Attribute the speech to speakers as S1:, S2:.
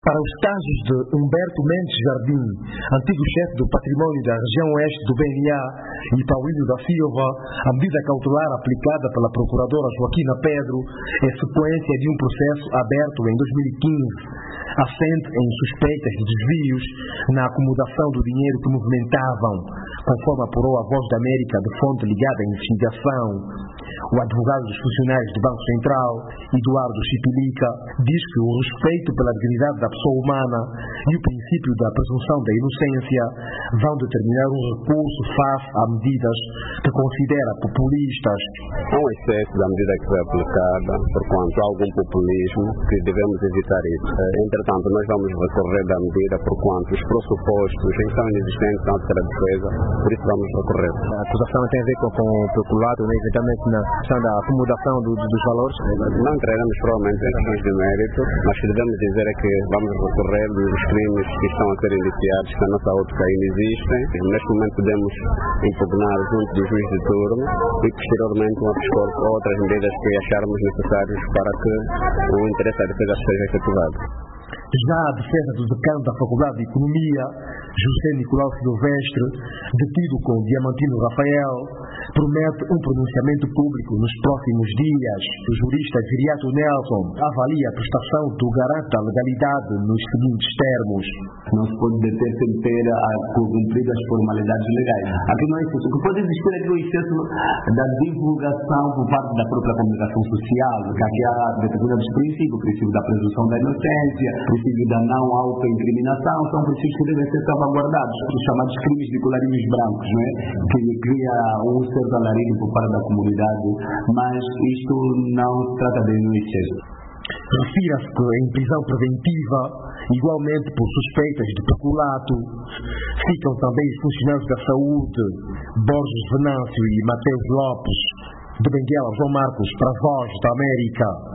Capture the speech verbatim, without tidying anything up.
S1: Para os casos de Humberto Mendes Jardim, antigo chefe do património da região oeste do B N A, e Paulino da Silva, a medida cautelar aplicada pela procuradora Joaquina Pedro é sequência de um processo aberto em dois mil e quinze, assente em suspeitas de desvios na acomodação do dinheiro que movimentavam, conforme apurou a Voz da América de fonte ligada à investigação. O advogado dos funcionários do Banco Central, Eduardo Chipilica, diz que o respeito pela dignidade da pessoa humana e o princípio da presunção da inocência vão determinar um recurso face a medidas que considera populistas.
S2: Há um excesso da medida que foi aplicada, porquanto há algum populismo que devemos evitar isso. Entretanto, nós vamos recorrer da medida porquanto os pressupostos em que são inexistentes são de defesa, por isso vamos recorrer.
S1: A acusação tem a ver com, com o peculado, né, eventualmente na questão da acomodação do, dos valores?
S2: Não entraremos provavelmente em questões de mérito, mas o que devemos dizer é que vamos recorrer dos crimes que estão a ser indiciados, que na nossa ótica ainda existem. Neste momento podemos impugnar junto do juiz de turno e posteriormente uma pescoço ou outras medidas que acharmos necessárias para que o interesse da defesa seja efetivado.
S1: Já a defesa do decano da Faculdade de Economia, José Nicolau Silvestre, detido com Diamantino Rafael, promete um pronunciamento público nos próximos dias. O jurista Viriato Nelson avalia a prestação do garante da legalidade nos seguintes termos.
S3: Não se pode deter sem ter a cumprir as formalidades legais. Aqui não é isso. O que pode existir é o excesso da divulgação por parte da própria comunicação social, que aqui há determinados princípios, o princípio da presunção da inocência, o princípio da não autoincriminação, são princípios que devem ser salvaguardados, os chamados crimes de colarinhos brancos, não é? Que cria um certo alarido por parte da comunidade, mas isto não se trata de um excesso.
S1: Refira-se que em prisão preventiva, igualmente por suspeitas de peculato, ficam também os funcionários da saúde, Borges Venâncio e Mateus Lopes. De Benguela, João Marcos, para a Voz da América.